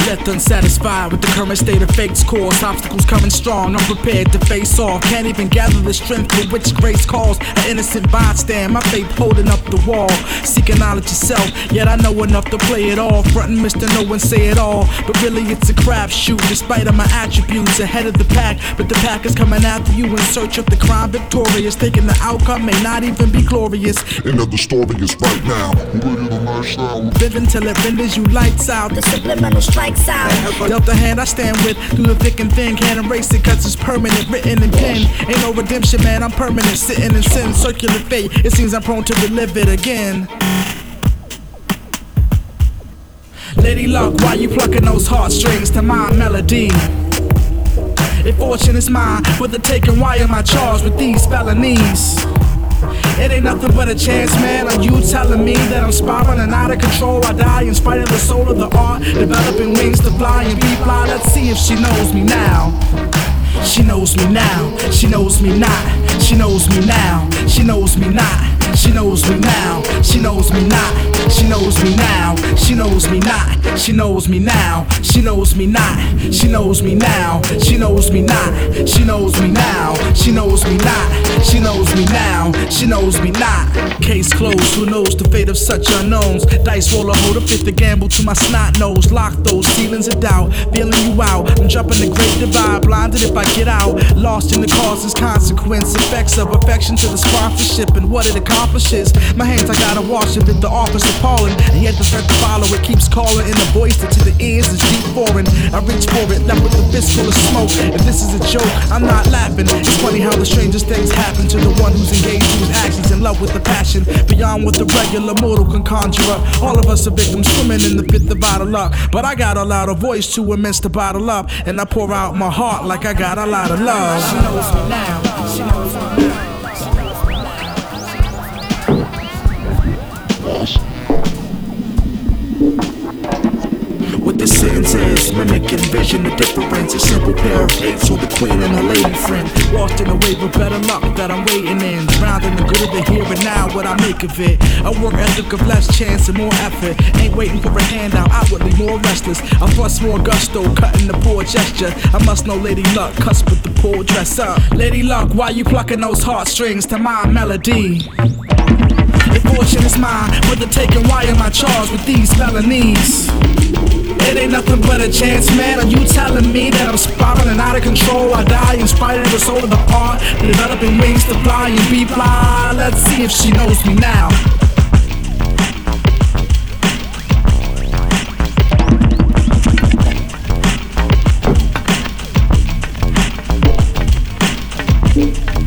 left unsatisfied with the current state of fate's course. Obstacles coming strong, I'm prepared to face off. Can't even gather the strength for which grace calls. An innocent bystand, my faith holding up the wall. Seeking knowledge yourself, yet I know enough to play it all. Frontin' Mr. No One Say It All, but really it's a crapshoot. Despite of my attributes, ahead of the pack, but the pack is coming after you in search of the crime victorious. Thinking the outcome may not even be glorious. End of the story is right now. You ready to lash out? Living till it renders you lights out. The subliminal strikes out. Dealt the hand I stand with through the thick and thin. Can't erase it cause it's permanent, written in pen. Ain't no redemption, man, I'm permanent. Sitting in sin, circular fate. It seems I'm prone to relive it again. Lady Luck, why you plucking those heartstrings to my melody? If fortune is mine, with the taking, why am I charged with these felonies? It ain't nothing but a chance, man. Are you telling me that I'm spiraling out of control? I die in spite of the soul of the art, developing wings to fly and be fly. Let's see if she knows me now. She knows me now. She knows me not. She knows me now. She knows me not. She knows me now. She knows me not. She knows me now. She knows me not. She knows me now. She knows me not. She knows me now. She knows me not. She knows me now. She knows me not. She knows me now. She knows me not. Case closed. Who knows the fate of such unknowns? Dice roller, hold a fifth to gamble to my snot nose. Lock those ceilings of doubt. Feeling you out. I'm jumping the great divide. Blinded if I get out. Lost in the causes, consequence, effects of affection to the sponsorship and what it accomplishes. My hands, I gotta wash it with the office appalling. And yet the threat to follow it keeps calling in a voice that to the ears is deep foreign. I reach for it, left with a fist full of smoke. If this is a joke, I'm not laughing. It's funny how the strangest things happen to the one who's engaged to his actions, in love with the passion beyond what the regular mortal can conjure up. All of us are victims swimming in the pit of bottle luck. But I got a louder voice too immense to bottle up, and I pour out my heart like I got a lot of love. She knows me now. She knows me now. What this sentence is, mimic and vision the difference. A simple pair of eights with a queen and a lady friend. Lost in a wave of better luck that I'm waiting in. Drowned in the good of the here and now, what I make of it. A work ethic of less chance and more effort. Ain't waiting for a handout, outwardly more restless. I fuss more gusto, cutting the poor gesture. I must know Lady Luck, cusp with the poor dress up. Lady Luck, why you plucking those heartstrings to my melody? If fortune is mine, with the taking, why am I charged with these felonies? It ain't nothing but a chance, man. Are you telling me that I'm spiraling out of control? I die in spite of the soul of the art, developing wings to fly and be fly. Let's see if she knows me now.